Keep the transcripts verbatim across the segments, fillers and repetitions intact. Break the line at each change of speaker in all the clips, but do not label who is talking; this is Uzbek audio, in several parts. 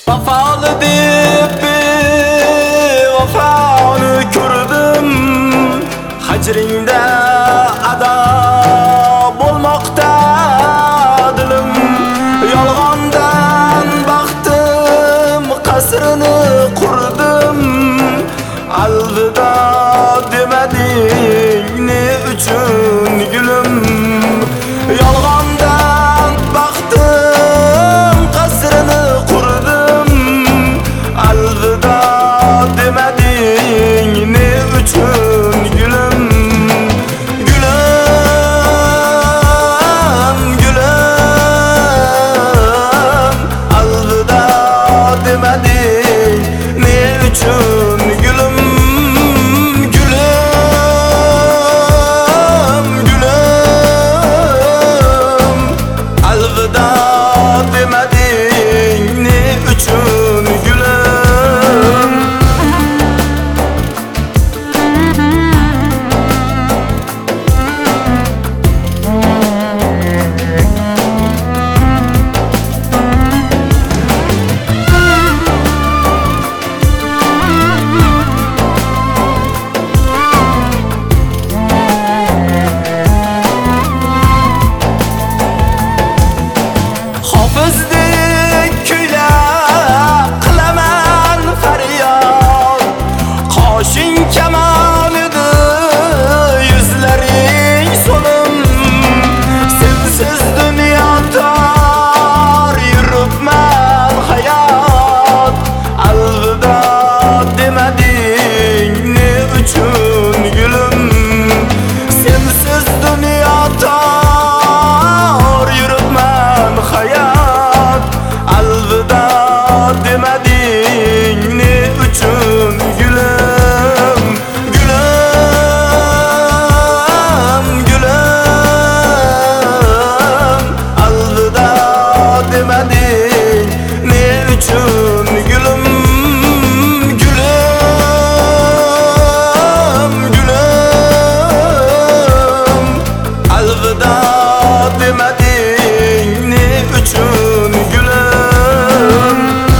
Vafalı deb vafoni ko'rdim, hajringda ado bo'lmoqda dilim. Yolg'ondan baxtim qasrini qurdim, alvida demading ne uchun gulim. Yolg'ondan baxtim qasrini qurdim, alvida demading ne uchun gulim. Gulim, gulim, alvida demading ne uchun gulim. Hofizdek kuylab qilaman faryod, qoshing kamon edi, yuzlaring so'lim. Sensiz dunyo tor yuribman hayot, alvida demading ne uchun gulim. Sensiz dunyo tor yuribman hayot, alvida demading ne uchun gulim. Gulim, gulim, alvida demading ne uchun gulim. Gulim, gulim, alvida demading ne uchun gulim.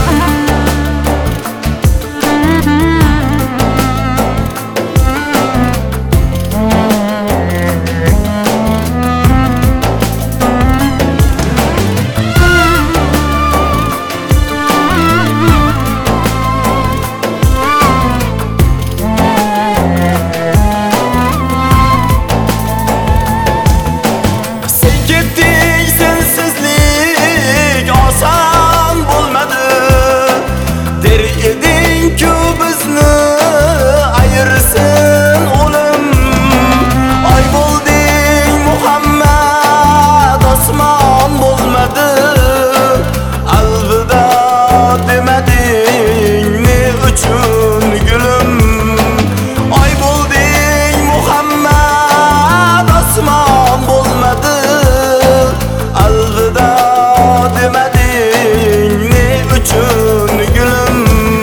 Sen ketding, sensizlik oson bo'lmadi. Der eding-ku bizni ayirsin o'lim. Oy bo'lding Muhammad, osmon bo'lmadi. Alvida demading ne uchun gulim. Oy bo'lding Muhammad, osmon bo'lmadi. Alvida demading ne uchun gulim.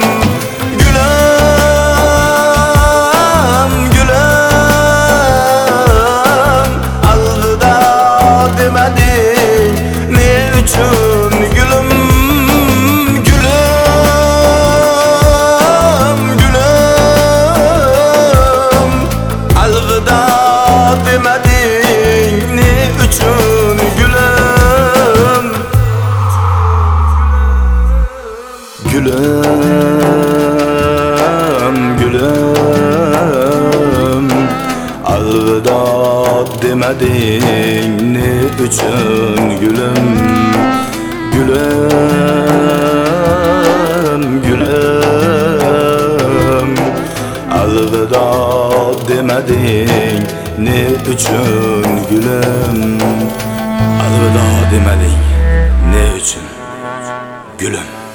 Gulim, gulim, alvida demading ne uchun gulim. Gulim, gulim, alvida demading ne uchun gulim. Gulim, gulim, alvida demading ne uchun gulim. Gulim, gulim, alvida demading ne uchun gulim. Alvida demading ne uchun gulim.